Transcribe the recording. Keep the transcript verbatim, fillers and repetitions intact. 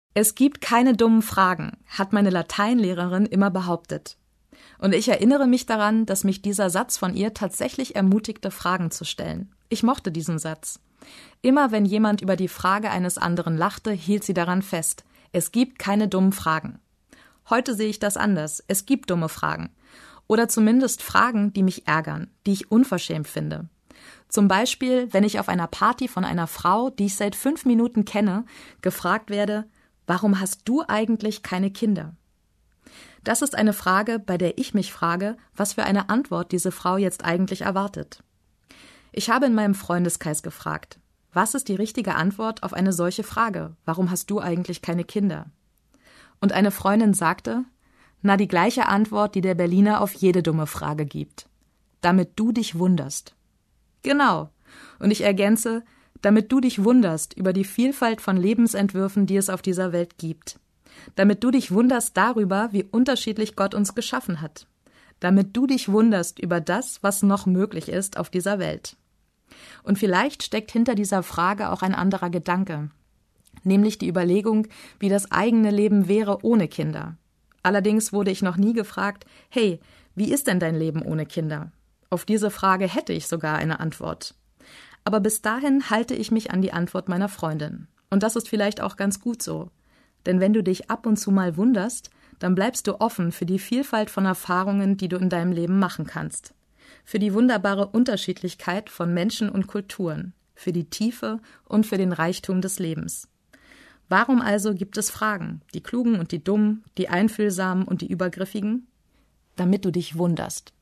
Es gibt keine dummen Fragen, hat meine Lateinlehrerin immer behauptet. Und ich erinnere mich daran, dass mich dieser Satz von ihr tatsächlich ermutigte, Fragen zu stellen. Ich mochte diesen Satz. Immer wenn jemand über die Frage eines anderen lachte, hielt sie daran fest. Es gibt keine dummen Fragen. Heute sehe ich das anders. Es gibt dumme Fragen. Oder zumindest Fragen, die mich ärgern, die ich unverschämt finde. Zum Beispiel, wenn ich auf einer Party von einer Frau, die ich seit fünf Minuten kenne, gefragt werde, warum hast du eigentlich keine Kinder? Das ist eine Frage, bei der ich mich frage, was für eine Antwort diese Frau jetzt eigentlich erwartet. Ich habe in meinem Freundeskreis gefragt, was ist die richtige Antwort auf eine solche Frage? Warum hast du eigentlich keine Kinder? Und eine Freundin sagte, na, die gleiche Antwort, die der Berliner auf jede dumme Frage gibt. Damit du dich wunderst. Genau. Und ich ergänze, damit du dich wunderst über die Vielfalt von Lebensentwürfen, die es auf dieser Welt gibt. Damit du dich wunderst darüber, wie unterschiedlich Gott uns geschaffen hat. Damit du dich wunderst über das, was noch möglich ist auf dieser Welt. Und vielleicht steckt hinter dieser Frage auch ein anderer Gedanke, nämlich die Überlegung, wie das eigene Leben wäre ohne Kinder. Allerdings wurde ich noch nie gefragt, hey, wie ist denn dein Leben ohne Kinder? Auf diese Frage hätte ich sogar eine Antwort. Aber bis dahin halte ich mich an die Antwort meiner Freundin. Und das ist vielleicht auch ganz gut so. Denn wenn du dich ab und zu mal wunderst, dann bleibst du offen für die Vielfalt von Erfahrungen, die du in deinem Leben machen kannst. Für die wunderbare Unterschiedlichkeit von Menschen und Kulturen, für die Tiefe und für den Reichtum des Lebens. Warum also gibt es Fragen, die Klugen und die Dummen, die Einfühlsamen und die Übergriffigen? Damit du dich wunderst.